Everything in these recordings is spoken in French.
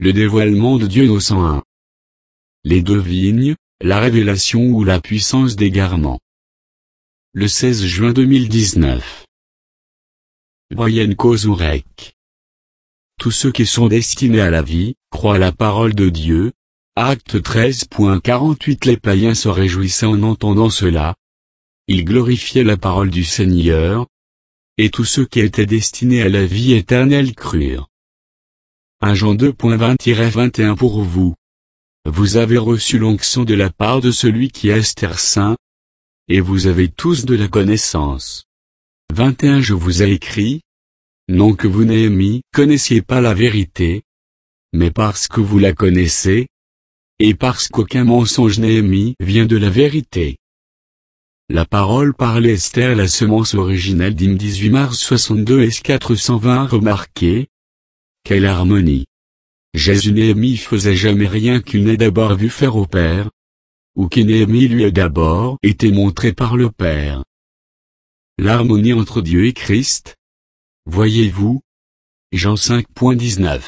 Le dévoilement de Dieu au 101. Les deux vignes, la révélation ou la puissance d'égarement. Le 16 juin 2019. Brian Kozourek. Tous ceux qui sont destinés à la vie, croient la parole de Dieu. Acte 13.48. Les païens se réjouissaient en entendant cela. Ils glorifiaient la parole du Seigneur. Et tous ceux qui étaient destinés à la vie éternelle crurent. 1 Jean 2.20-21. Pour vous. Vous avez reçu l'onction de la part de celui qui est saint. Et vous avez tous de la connaissance. 21. Je vous ai écrit. Non que vous connaissiez pas la vérité. Mais parce que vous la connaissez. Et parce qu'aucun mensonge vient de la vérité. La parole par Esther, la semence originale d'Hymne 18 mars 62 S 420. Remarquez. Quelle harmonie. Jésus faisait jamais rien qu'il n'ait d'abord vu faire au Père. Ou qu'il lui ait d'abord été montré par le Père. L'harmonie entre Dieu et Christ. Voyez-vous. Jean 5.19.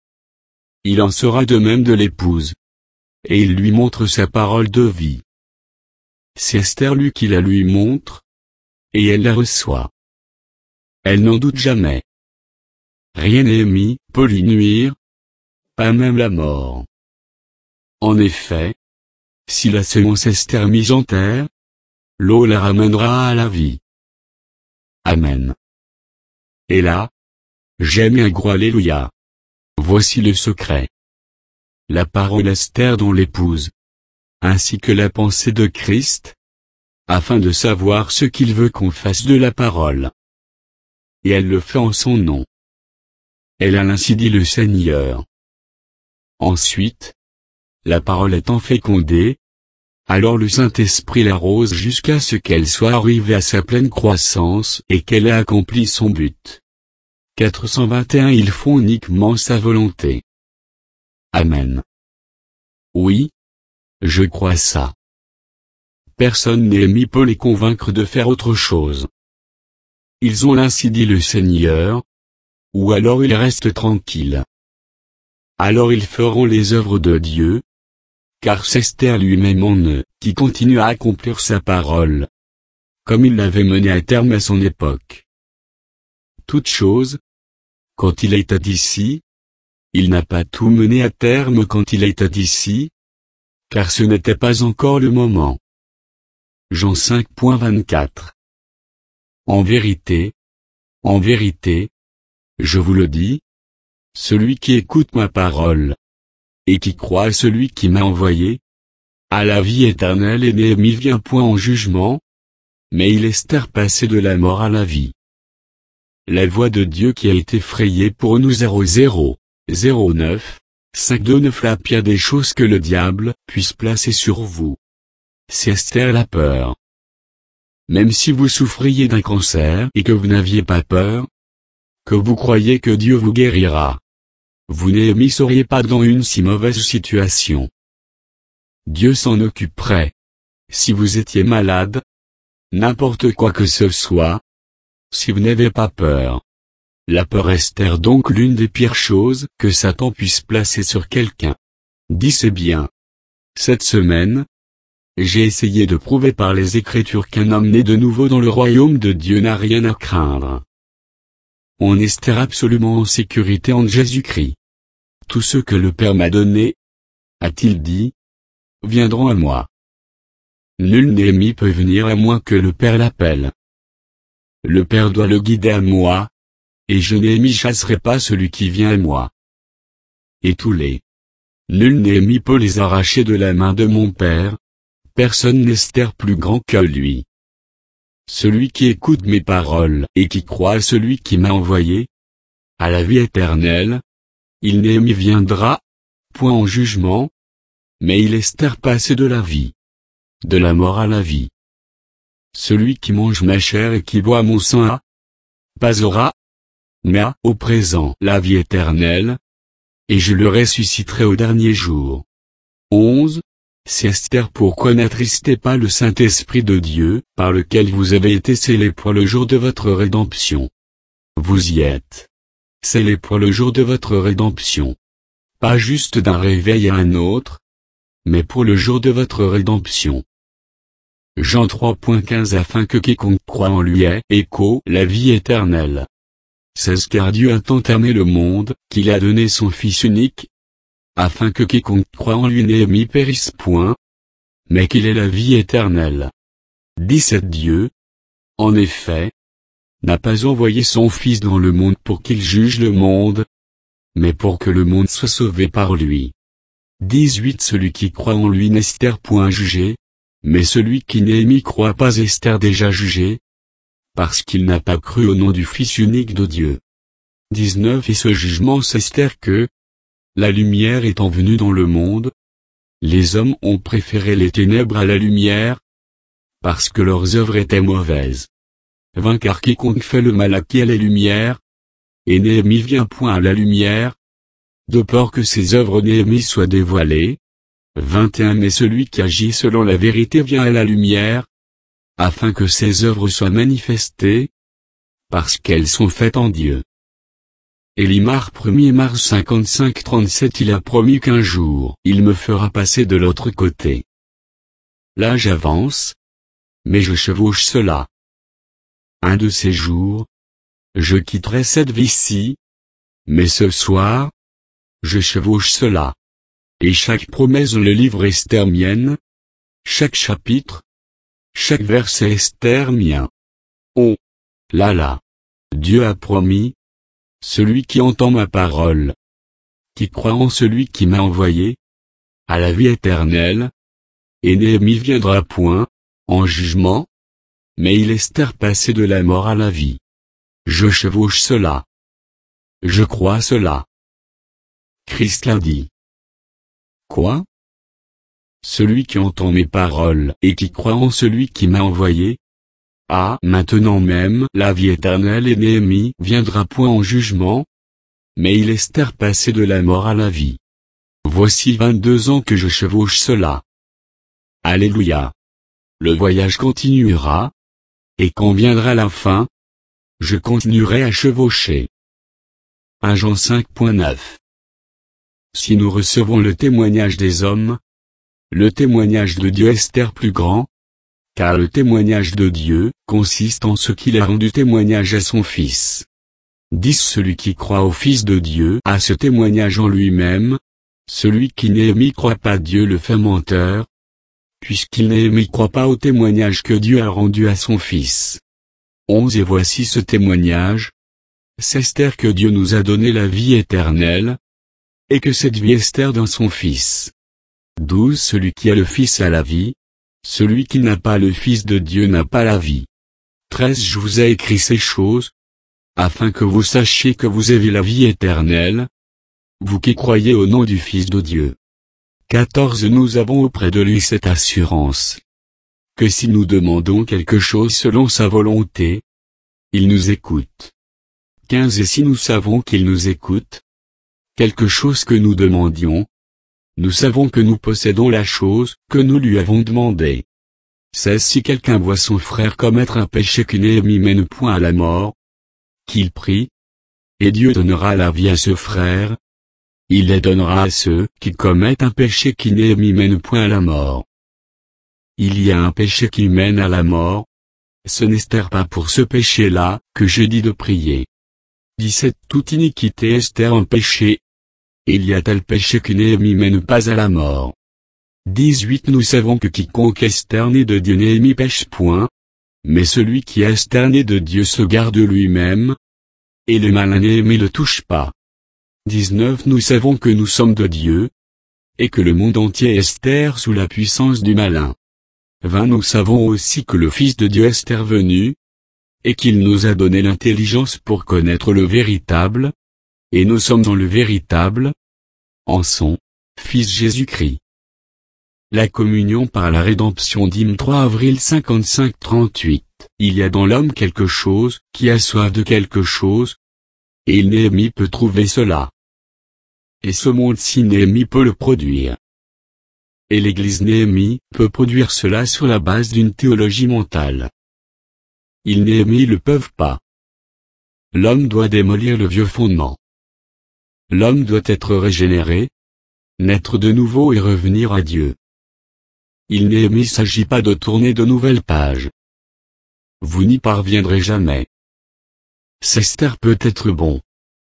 Il en sera de même de l'épouse. Et il lui montre sa parole de vie. C'est Esther lui qui la lui montre. Et elle la reçoit. Elle n'en doute jamais. Rien peut lui nuire. Pas même la mort. En effet. Si la semence Esther mise en terre. L'eau la ramènera à la vie. Amen. Et là. J'aime un gros alléluia. Voici le secret. La parole Esther dont l'épouse. Ainsi que la pensée de Christ. Afin de savoir ce qu'il veut qu'on fasse de la parole. Et elle le fait en son nom. Elle a ainsi dit le Seigneur. Ensuite. La parole étant fécondée. Alors le Saint-Esprit l'arrose jusqu'à ce qu'elle soit arrivée à sa pleine croissance et qu'elle ait accompli son but. 421. Ils font uniquement sa volonté. Amen. Oui. Je crois ça. Personne peut les convaincre de faire autre chose. Ils ont ainsi dit le Seigneur. Ou alors ils restent tranquilles. Alors ils feront les œuvres de Dieu. Car c'est Esther lui-même en eux, qui continue à accomplir sa parole. Comme il l'avait menée à terme à son époque. Toute chose. Quand il était ici. Il n'a pas tout mené à terme quand il était ici. Car ce n'était pas encore le moment. Jean 5.24. En vérité. Je vous le dis. Celui qui écoute ma parole. Et qui croit à celui qui m'a envoyé. A la vie éternelle et vient point en jugement. Mais il est passé de la mort à la vie. La voie de Dieu qui a été frayée pour nous 09. 529. La pire des choses que le diable puisse placer sur vous. C'est Esther la peur. Même si vous souffriez d'un cancer et que vous n'aviez pas peur. Que vous croyez que Dieu vous guérira. Vous seriez pas dans une si mauvaise situation. Dieu s'en occuperait. Si vous étiez malade. N'importe quoi que ce soit. Si vous n'avez pas peur. La peur est donc l'une des pires choses que Satan puisse placer sur quelqu'un. Dis c'est bien. Cette semaine. J'ai essayé de prouver par les Écritures qu'un homme né de nouveau dans le royaume de Dieu n'a rien à craindre. On est absolument en sécurité en Jésus-Christ. Tous ceux que le Père m'a donnés, a-t-il dit, viendront à moi. Nul peut venir à moins que le Père l'appelle. Le Père doit le guider à moi, et je chasserai pas celui qui vient à moi. Et tous les. Nul peut les arracher de la main de mon Père, personne n'est plus grand que lui. Celui qui écoute mes paroles et qui croit à celui qui m'a envoyé, à la vie éternelle, il viendra, point en jugement, mais il est passé de la vie, de la mort à la vie. Celui qui mange ma chair et qui boit mon sang a, pas aura, mais a au présent la vie éternelle, et je le ressusciterai au dernier jour. 11. C'est Esther. Pourquoi n'attristez pas le Saint-Esprit de Dieu, par lequel vous avez été scellés pour le jour de votre rédemption. Vous y êtes. Scellés pour le jour de votre rédemption. pas juste d'un réveil à un autre, mais pour le jour de votre rédemption. Jean 3.15 Afin que quiconque croit en lui ait, la vie éternelle. 16 Car Dieu a tant aimé le monde, qu'il a donné son Fils unique, afin que quiconque croit en lui n'ait périsse point, mais qu'il ait la vie éternelle. 17 Dieu, en effet, n'a pas envoyé son Fils dans le monde pour qu'il juge le monde, mais pour que le monde soit sauvé par lui. 18 Celui qui croit en lui n'est point jugé, mais celui qui n'y croit pas est déjà jugé, parce qu'il n'a pas cru au nom du Fils unique de Dieu. 19 Et ce jugement c'est que, la lumière étant venue dans le monde, les hommes ont préféré les ténèbres à la lumière, parce que leurs œuvres étaient mauvaises. 20 Car quiconque fait le mal acquiert la lumière, et Néhémie vient point à la lumière, de peur que ses œuvres Néhémie soient dévoilées. 21 Mais celui qui agit selon la vérité vient à la lumière, afin que ses œuvres soient manifestées, parce qu'elles sont faites en Dieu. Elimar 1er mars 55-37 Il a promis qu'un jour, il me fera passer de l'autre côté. Là j'avance, mais je chevauche cela. Un de ces jours, je quitterai cette vie-ci, mais ce soir, je chevauche cela. Et chaque promesse dans le livre est mienne, chaque chapitre, chaque verset est mien. Oh, là, Dieu a promis, celui qui entend ma parole, qui croit en celui qui m'a envoyé, à la vie éternelle, et Néhémie viendra point, en jugement, mais il est passé de la mort à la vie. Je chevauche cela. Je crois cela. Christ l'a dit. Quoi? Celui qui entend mes paroles et qui croit en celui qui m'a envoyé, a maintenant même la vie éternelle et Néhémie viendra point en jugement, mais il est passé de la mort à la vie. Voici 22 ans que je chevauche cela. Alléluia. Le voyage continuera, et quand viendra la fin, je continuerai à chevaucher. 1 Jean 5.9 Si nous recevons le témoignage des hommes, le témoignage de Dieu est plus grand, car le témoignage de Dieu consiste en ce qu'il a rendu témoignage à son Fils. 10 Celui qui croit au Fils de Dieu a ce témoignage en lui-même, celui qui n'y croit pas Dieu le fait menteur, puisqu'il n'y croit pas au témoignage que Dieu a rendu à son Fils. 11 Et voici ce témoignage, c'est que Dieu nous a donné la vie éternelle, et que cette vie est dans son Fils. 12 Celui qui a le Fils a la vie, celui qui n'a pas le Fils de Dieu n'a pas la vie. 13 Je vous ai écrit ces choses, afin que vous sachiez que vous avez la vie éternelle, vous qui croyez au nom du Fils de Dieu. 14 Nous avons auprès de lui cette assurance, que si nous demandons quelque chose selon sa volonté, il nous écoute. 15 Et si nous savons qu'il nous écoute, quelque chose que nous demandions, nous savons que nous possédons la chose que nous lui avons demandée. 16 Si quelqu'un voit son frère commettre un péché qui ne mène point à la mort, qu'il prie, et Dieu donnera la vie à ce frère, il les donnera à ceux qui commettent un péché qui ne mène point à la mort. Il y a un péché qui mène à la mort, ce n'est pas pour ce péché-là que je dis de prier. 17 Toute iniquité est un péché, et il y a tel péché qui ne mène pas à la mort. 18 Nous savons que quiconque est né de Dieu ne pêche point, mais celui qui est né de Dieu se garde lui-même, et le malin ne le touche pas. 19 Nous savons que nous sommes de Dieu, et que le monde entier est sous la puissance du malin. 20 Nous savons aussi que le Fils de Dieu est venu, et qu'il nous a donné l'intelligence pour connaître le véritable, et nous sommes dans le véritable, en son Fils Jésus-Christ. La communion par la rédemption. Dîme 3 avril 55-38 Il y a dans l'homme quelque chose qui a soif de quelque chose, et Néhémie peut trouver cela. Et ce monde-ci Néhémie peut le produire. Et l'église Néhémie peut produire cela sur la base d'une théologie mentale. Ils Néhémie le peuvent pas. L'homme doit démolir le vieux fondement. L'homme doit être régénéré, naître de nouveau et revenir à Dieu. Il ne s'agit pas de tourner de nouvelles pages. Vous n'y parviendrez jamais. S'Esther peut être bon.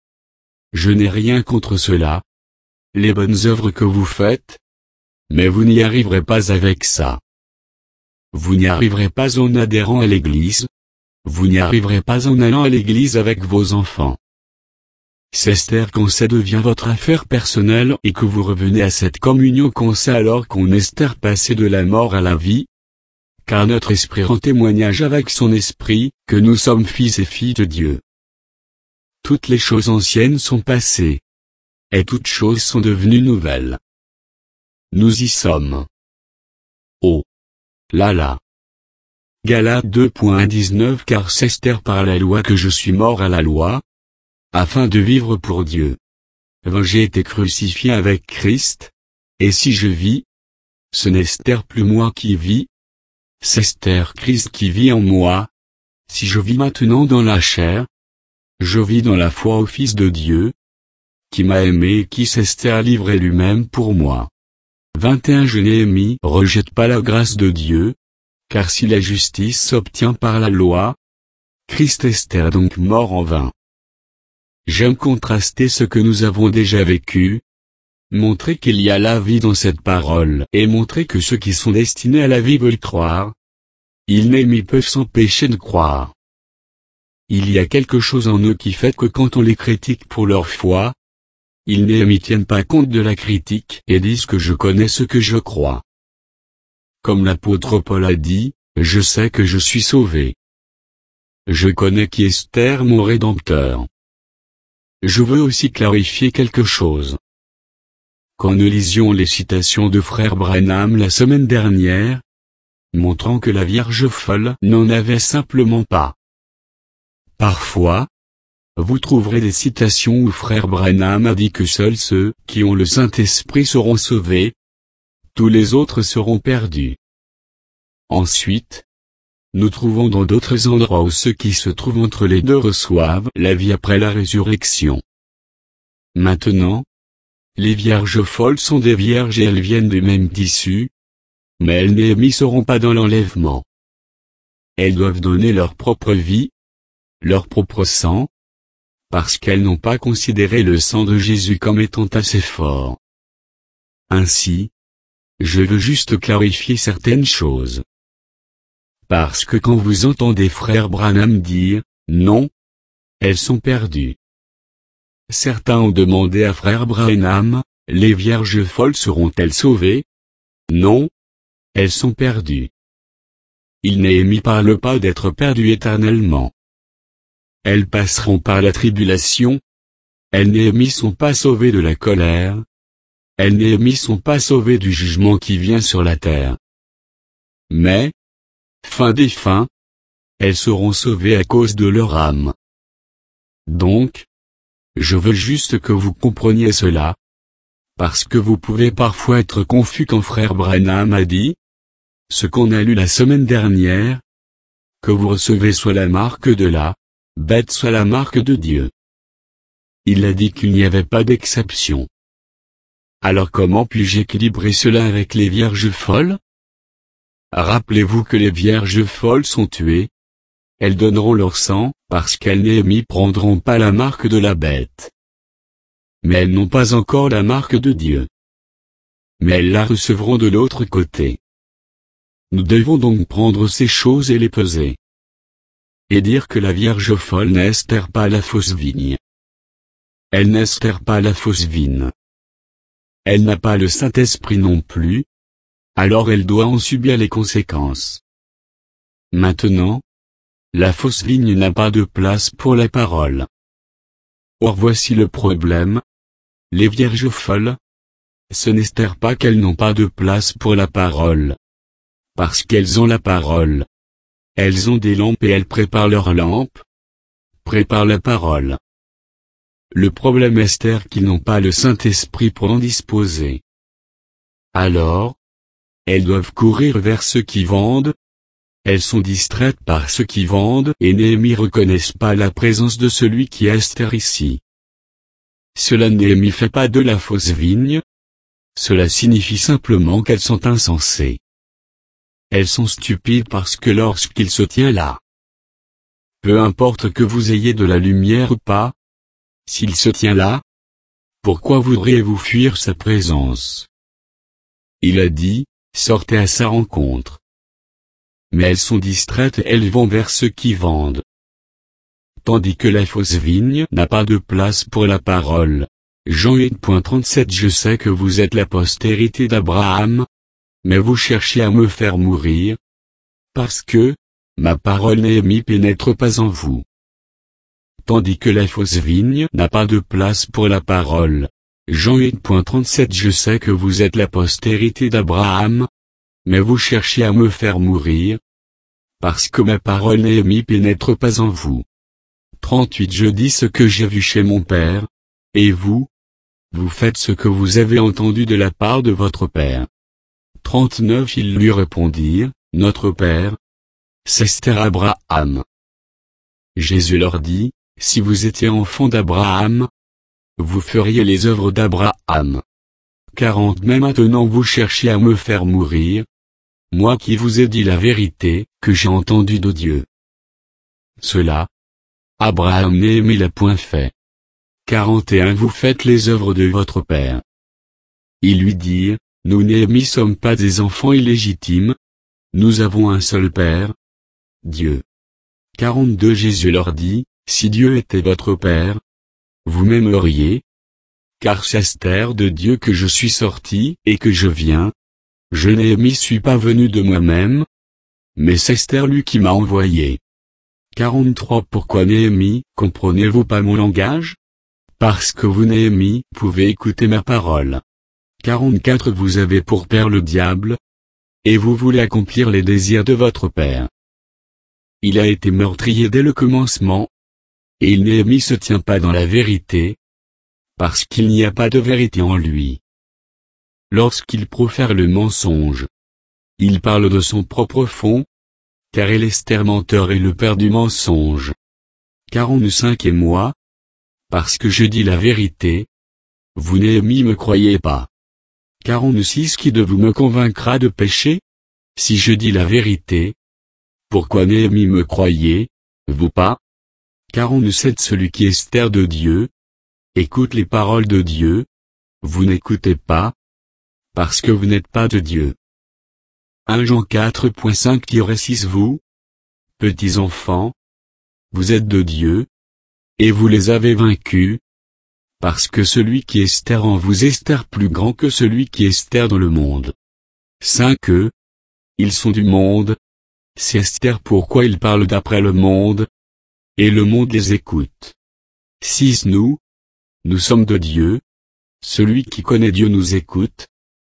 Je n'ai rien contre cela, les bonnes œuvres que vous faites, mais vous n'y arriverez pas avec ça. Vous n'y arriverez pas en adhérant à l'Église, vous n'y arriverez pas en allant à l'Église avec vos enfants. S'Esther quand ça devient votre affaire personnelle et que vous revenez à cette communion quand c'est alors qu'on espère passer de la mort à la vie, car notre esprit rend témoignage avec son esprit, que nous sommes fils et filles de Dieu. Toutes les choses anciennes sont passées. Et toutes choses sont devenues nouvelles. Nous y sommes. Oh là là. Galates 2.19 Car c'est Esther par la loi que je suis mort à la loi, afin de vivre pour Dieu. J'ai été crucifié avec Christ, et si je vis, ce n'est Esther plus moi qui vis, c'est Esther Christ qui vit en moi. Si je vis maintenant dans la chair, je vis dans la foi au Fils de Dieu, qui m'a aimé et qui s'est livré lui-même pour moi. 21 Je Néhémie rejette pas la grâce de Dieu, car si la justice s'obtient par la loi, Christ est donc mort en vain. J'aime contraster ce que nous avons déjà vécu, montrer qu'il y a la vie dans cette parole et montrer que ceux qui sont destinés à la vie veulent croire. Ils Néhémie peuvent s'empêcher de croire. Il y a quelque chose en eux qui fait que quand on les critique pour leur foi, ils ne tiennent pas compte de la critique et disent que je connais ce que je crois. Comme l'apôtre Paul a dit, je sais que je suis sauvé. Je connais qui est Esther mon Rédempteur. Je veux aussi clarifier quelque chose. Quand nous lisions les citations de frère Branham la semaine dernière, montrant que la Vierge folle n'en avait simplement pas. Parfois, vous trouverez des citations où frère Branham a dit que seuls ceux qui ont le Saint-Esprit seront sauvés, tous les autres seront perdus. Ensuite, nous trouvons dans d'autres endroits où ceux qui se trouvent entre les deux reçoivent la vie après la résurrection. Maintenant, les vierges folles sont des vierges et elles viennent du même tissu, mais elles ne seront pas dans l'enlèvement. Elles doivent donner leur propre vie, leur propre sang, parce qu'elles n'ont pas considéré le sang de Jésus comme étant assez fort. Ainsi, je veux juste clarifier certaines choses. Parce que quand vous entendez frère Branham dire, non, elles sont perdues. Certains ont demandé à frère Branham, les vierges folles seront-elles sauvées? Non, elles sont perdues. Il n'est parle pas d'être perdues éternellement. Elles passeront par la tribulation. Elles ne sont pas sauvées de la colère. Elles ne sont pas sauvées du jugement qui vient sur la terre. Mais, fin des fins, elles seront sauvées à cause de leur âme. Donc, je veux juste que vous compreniez cela, parce que vous pouvez parfois être confus quand frère Branham a dit, ce qu'on a lu la semaine dernière, que vous recevez soit la marque de la bête soit la marque de Dieu. Il a dit qu'il n'y avait pas d'exception. Alors comment puis-je équilibrer cela avec les vierges folles? Rappelez-vous que les vierges folles sont tuées. Elles donneront leur sang, parce qu'elles ne prendront pas la marque de la bête. Mais elles n'ont pas encore la marque de Dieu. Mais elles la recevront de l'autre côté. Nous devons donc prendre ces choses et les peser. Et dire que la Vierge folle n'estère pas la fausse vigne. Elle n'estère pas la fausse vigne. Elle n'a pas le Saint-Esprit non plus. Alors elle doit en subir les conséquences. Maintenant, la fausse vigne n'a pas de place pour la parole. Or voici le problème. Les vierges folles, ce n'estère pas qu'elles n'ont pas de place pour la parole. Parce qu'elles ont la parole. Elles ont des lampes et elles préparent leurs lampes. Préparent la parole. Le problème est qu'ils n'ont pas le Saint-Esprit pour en disposer. Alors, elles doivent courir vers ceux qui vendent. Elles sont distraites par ceux qui vendent et ne reconnaissent pas la présence de celui qui est ici. Cela ne fait pas de la fausse vigne. cela signifie simplement qu'elles sont insensées. Elles sont stupides parce que lorsqu'il se tient là, peu importe que vous ayez de la lumière ou pas, s'il se tient là, pourquoi voudriez-vous fuir sa présence? Il a dit, sortez à sa rencontre. Mais elles sont distraites et elles vont vers ceux qui vendent. Tandis que la fausse vigne n'a pas de place pour la parole. Jean 8.37 Je sais que vous êtes la postérité d'Abraham, mais vous cherchez à me faire mourir, parce que, ma parole Néhémie pénètre pas en vous. Tandis que la fausse vigne n'a pas de place pour la parole. Jean 8.37 Je sais que vous êtes la postérité d'Abraham, mais vous cherchez à me faire mourir, parce que ma parole Néhémie pénètre pas en vous. 38 Je dis ce que j'ai vu chez mon père, et vous faites ce que vous avez entendu de la part de votre père. 39 Ils lui répondirent, notre père, c'est Abraham. Jésus leur dit, si vous étiez enfants d'Abraham, vous feriez les œuvres d'Abraham. 40 Mais maintenant vous cherchez à me faire mourir, moi qui vous ai dit la vérité, que j'ai entendue de Dieu. Cela, Abraham Néhémie l'a point fait. 41 Vous faites les œuvres de votre père. Ils lui dirent, nous Néhémie sommes pas des enfants illégitimes, nous avons un seul père, Dieu. 42 Jésus leur dit, si Dieu était votre père, vous m'aimeriez, car c'est de Dieu que je suis sorti et que je viens. Je Néhémie suis pas venu de moi-même, mais c'est lui qui m'a envoyé. 43 Pourquoi Néhémie, comprenez-vous pas mon langage? Parce que vous Néhémie, pouvez écouter ma parole. 44 Vous avez pour père le diable, et vous voulez accomplir les désirs de votre père. Il a été meurtrier dès le commencement, et Néhémie se tient pas dans la vérité, parce qu'il n'y a pas de vérité en lui. Lorsqu'il profère le mensonge, il parle de son propre fond, car il est menteur et le père du mensonge. 45 Et moi, parce que je dis la vérité, vous Néhémie me croyez pas. 46 Qui de vous me convaincra de pécher? Si je dis la vérité, pourquoi Néhémie me croyez, vous pas? 47 Celui qui est de Dieu, écoute les paroles de Dieu, vous n'écoutez pas, parce que vous n'êtes pas de Dieu. 1 Jean 4.5-6 Vous, petits enfants, vous êtes de Dieu, et vous les avez vaincus, parce que celui qui est en vous est plus grand que celui qui est dans le monde. 5 Eux, ils sont du monde, c'est pourquoi ils parlent d'après le monde, et le monde les écoute. 6 Nous sommes de Dieu, celui qui connaît Dieu nous écoute.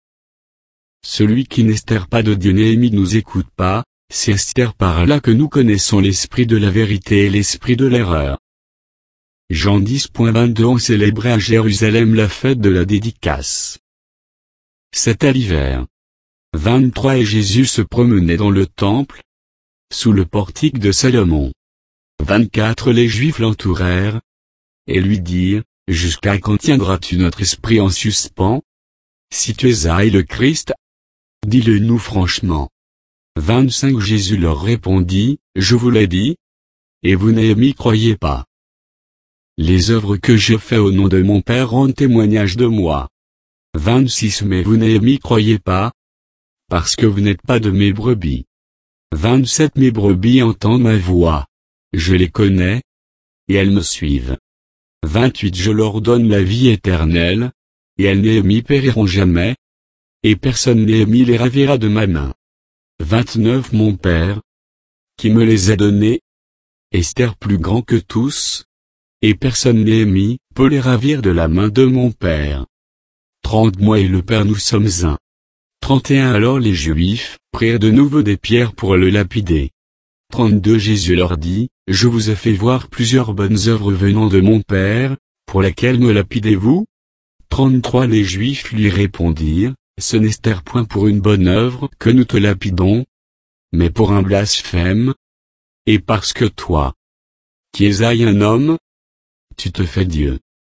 Celui qui n'est pas de Dieu Néhémie nous écoute pas, c'est par là que nous connaissons l'esprit de la vérité et l'esprit de l'erreur. Jean 10.22 On célébrait à Jérusalem la fête de la dédicace. C'était l'hiver. 23 Et Jésus se promenait dans le temple, sous le portique de Salomon. 24 Les Juifs l'entourèrent, et lui dirent, jusqu'à quand tiendras-tu notre esprit en suspens? Si tu es le Christ, dis-le nous franchement. 25 Jésus leur répondit, je vous l'ai dit, et vous Néhémie croyez pas. Les œuvres que je fais au nom de mon Père rendent témoignage de moi. 26 Mais vous Néhémie croyez pas, parce que vous n'êtes pas de mes brebis. 27 Mes brebis entendent ma voix, je les connais, et elles me suivent. 28 Je leur donne la vie éternelle, et elles Néhémie périront jamais, et personne Néhémie les ravira de ma main. 29 Mon Père, qui me les a donnés, est plus grand que tous, et personne Néhémie peut les ravir de la main de mon Père. 30 Moi et le Père nous sommes un. 31 Alors les Juifs prirent de nouveau des pierres pour le lapider. 32 Jésus leur dit, je vous ai fait voir plusieurs bonnes œuvres venant de mon Père, pour lesquelles me lapidez-vous? 33 Les Juifs lui répondirent, ce n'est point pour une bonne œuvre que nous te lapidons, mais pour un blasphème, et parce que toi, qui es un homme, tu te fais Dieu.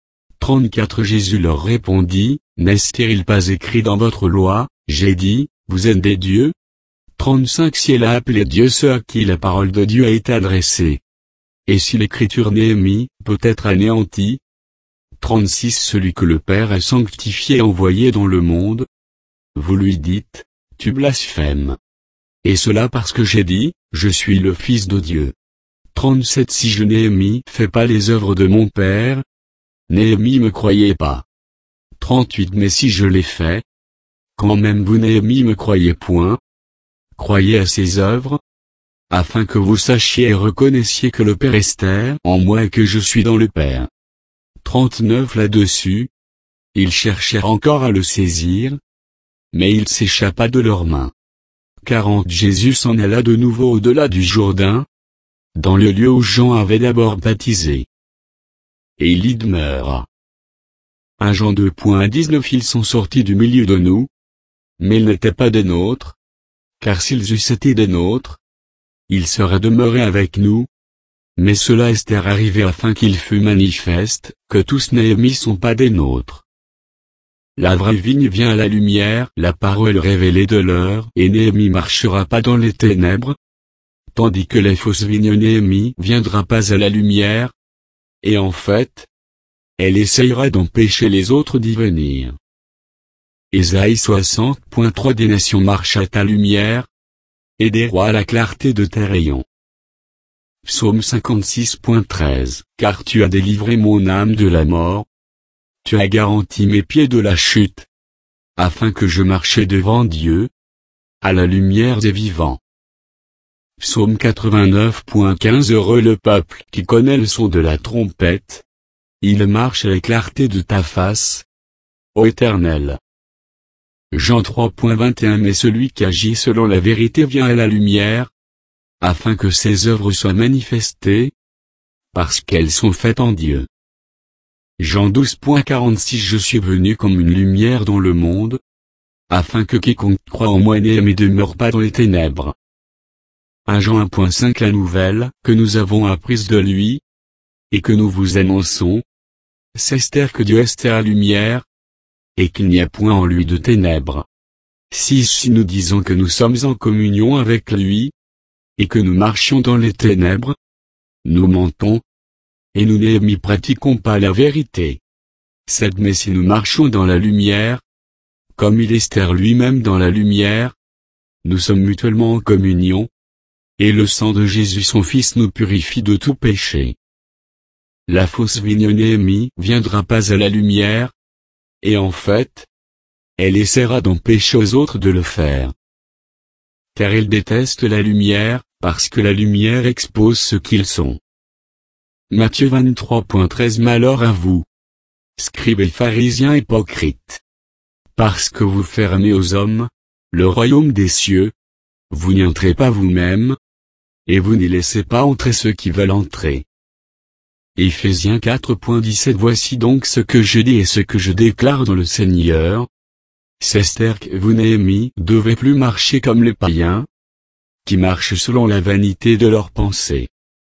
34 Jésus leur répondit, n'est-il pas écrit dans votre loi, j'ai dit, vous êtes des dieux? 35 Si elle a appelé Dieu ceux à qui la parole de Dieu a été adressée. Et si l'écriture Néhémie peut être anéantie? 36 Celui que le Père a sanctifié et envoyé dans le monde. Vous lui dites, tu blasphèmes. Et cela parce que j'ai dit, je suis le Fils de Dieu. 37 Si je Néhémie fais pas les œuvres de mon Père, Néhémie me croyez pas. 38 Mais si je les fais, quand même vous Néhémie me croyez point. Croyez à ses œuvres, afin que vous sachiez et reconnaissiez que le Père est en moi et que je suis dans le Père. 39 Là-dessus, ils cherchèrent encore à le saisir, mais il s'échappa de leurs mains. 40 Jésus s'en alla de nouveau au-delà du Jourdain, dans le lieu où Jean avait d'abord baptisé. Et il y demeura. 1 Jean 2.19 Ils sont sortis du milieu de nous, mais ils n'étaient pas des nôtres, car s'ils eussent été des nôtres, ils seraient demeurés avec nous. Mais cela est arrivé afin qu'il fût manifeste, que tous Néhémie sont pas des nôtres. La vraie vigne vient à la lumière, la parole révélée de l'heure, et Néhémie marchera pas dans les ténèbres, tandis que la fausse vigne Néhémie viendra pas à la lumière, et en fait, elle essayera d'empêcher les autres d'y venir. Ésaïe 60.3 Des nations marchent à ta lumière, et des rois à la clarté de tes rayons. Psaume 56.13 Car tu as délivré mon âme de la mort, tu as garanti mes pieds de la chute, afin que je marchais devant Dieu, à la lumière des vivants. Psaume 89.15 Heureux le peuple qui connaît le son de la trompette, il marche à la clarté de ta face, ô Éternel. Jean 3.21 Mais celui qui agit selon la vérité vient à la lumière, afin que ses œuvres soient manifestées, parce qu'elles sont faites en Dieu. Jean 12.46 Je suis venu comme une lumière dans le monde, afin que quiconque croit en moi n'aime et demeure pas dans les ténèbres. 1 Jean 1.5 La nouvelle que nous avons apprise de lui, et que nous vous annonçons, c'est que Dieu est la lumière, et qu'il n'y a point en lui de ténèbres. 6 Si nous disons que nous sommes en communion avec lui, et que nous marchions dans les ténèbres, nous mentons, et nous n'y pratiquons pas la vérité. 7 Mais si nous marchons dans la lumière, comme il est lui-même dans la lumière, nous sommes mutuellement en communion, et le sang de Jésus son Fils nous purifie de tout péché. La fausse vigne Néhémie viendra pas à la lumière, et en fait, elle essaiera d'empêcher aux autres de le faire. Car elle déteste la lumière, parce que la lumière expose ce qu'ils sont. Matthieu 23.13 Malheur à vous, scribes et pharisiens hypocrites. Parce que vous fermez aux hommes, le royaume des cieux, vous n'y entrez pas vous-même, et vous n'y laissez pas entrer ceux qui veulent entrer. Éphésiens 4.17 Voici donc ce que je dis et ce que je déclare dans le Seigneur. C'est que vous Néhémie devez plus marcher comme les païens, qui marchent selon la vanité de leurs pensées.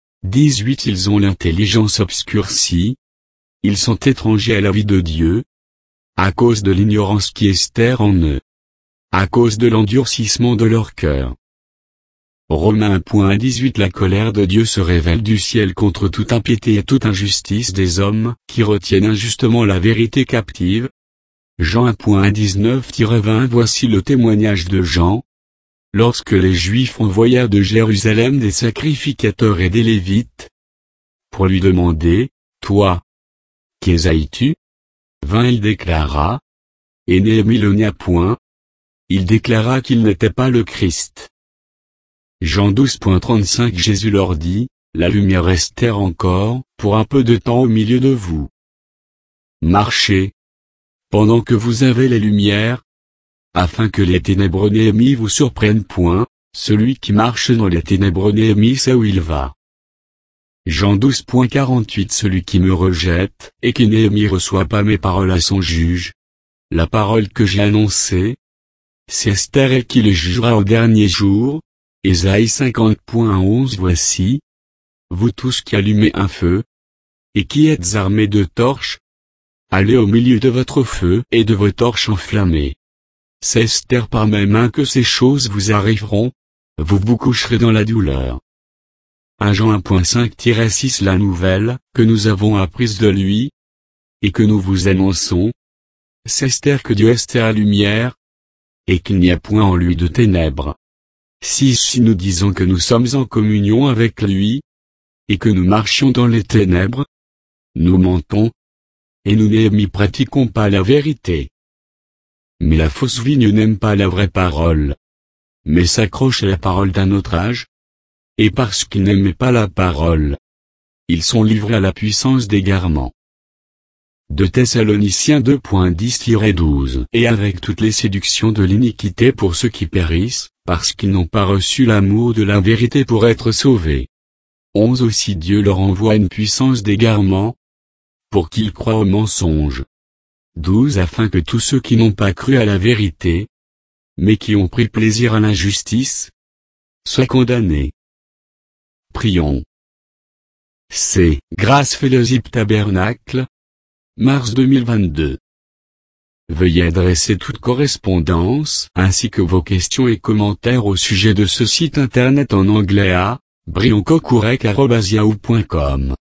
18 Ils ont l'intelligence obscurcie, ils sont étrangers à la vie de Dieu, à cause de l'ignorance qui est en eux, à cause de l'endurcissement de leur cœur. Romains 1.18 La colère de Dieu se révèle du ciel contre toute impiété et toute injustice des hommes qui retiennent injustement la vérité captive. Jean 1.19-20 Voici le témoignage de Jean. Lorsque les Juifs envoyèrent de Jérusalem des sacrificateurs et des Lévites, pour lui demander, Toi, qui es-tu? Il déclara, et Néhémie le nia point, il déclara qu'il n'était pas le Christ. Jean 12.35 Jésus leur dit, La lumière restera encore, pour un peu de temps au milieu de vous. Marchez, pendant que vous avez les lumières, afin que les ténèbres Néhémie vous surprennent point, celui qui marche dans les ténèbres Néhémie sait où il va. Jean 12.48 Celui qui me rejette, et qui Néhémie reçoit pas mes paroles à son juge. La parole que j'ai annoncée, c'est Esther et qui le jugera au dernier jour. Ésaïe 50.11 Voici, vous tous qui allumez un feu, et qui êtes armés de torches, Allez au milieu de votre feu et de vos torches enflammées. C'est Esther par mes mains que ces choses vous arriveront, vous vous coucherez dans la douleur. 1 Jean 1.5-6 La nouvelle, que nous avons apprise de lui, et que nous vous annonçons, c'est Esther que Dieu est la lumière, et qu'il n'y a point en lui de ténèbres. Si nous disons que nous sommes en communion avec lui, et que nous marchions dans les ténèbres, nous mentons, et nous n'y pratiquons pas la vérité. Mais la fausse vigne n'aime pas la vraie parole, mais s'accroche à la parole d'un autre âge, et parce qu'ils n'aimaient pas la parole, ils sont livrés à la puissance d'égarement. 2 Thessaloniciens 2.10-12 Et avec toutes les séductions de l'iniquité pour ceux qui périssent, parce qu'ils n'ont pas reçu l'amour de la vérité pour être sauvés. 11 Aussi Dieu leur envoie une puissance d'égarement, pour qu'ils croient au mensonge. 12 Afin que tous ceux qui n'ont pas cru à la vérité, mais qui ont pris plaisir à l'injustice, soient condamnés. Prions. C'est Grâce Fellowship Tabernacle, mars 2022. Veuillez adresser toute correspondance ainsi que vos questions et commentaires au sujet de ce site internet en anglais à brioncocourec@yahoo.com.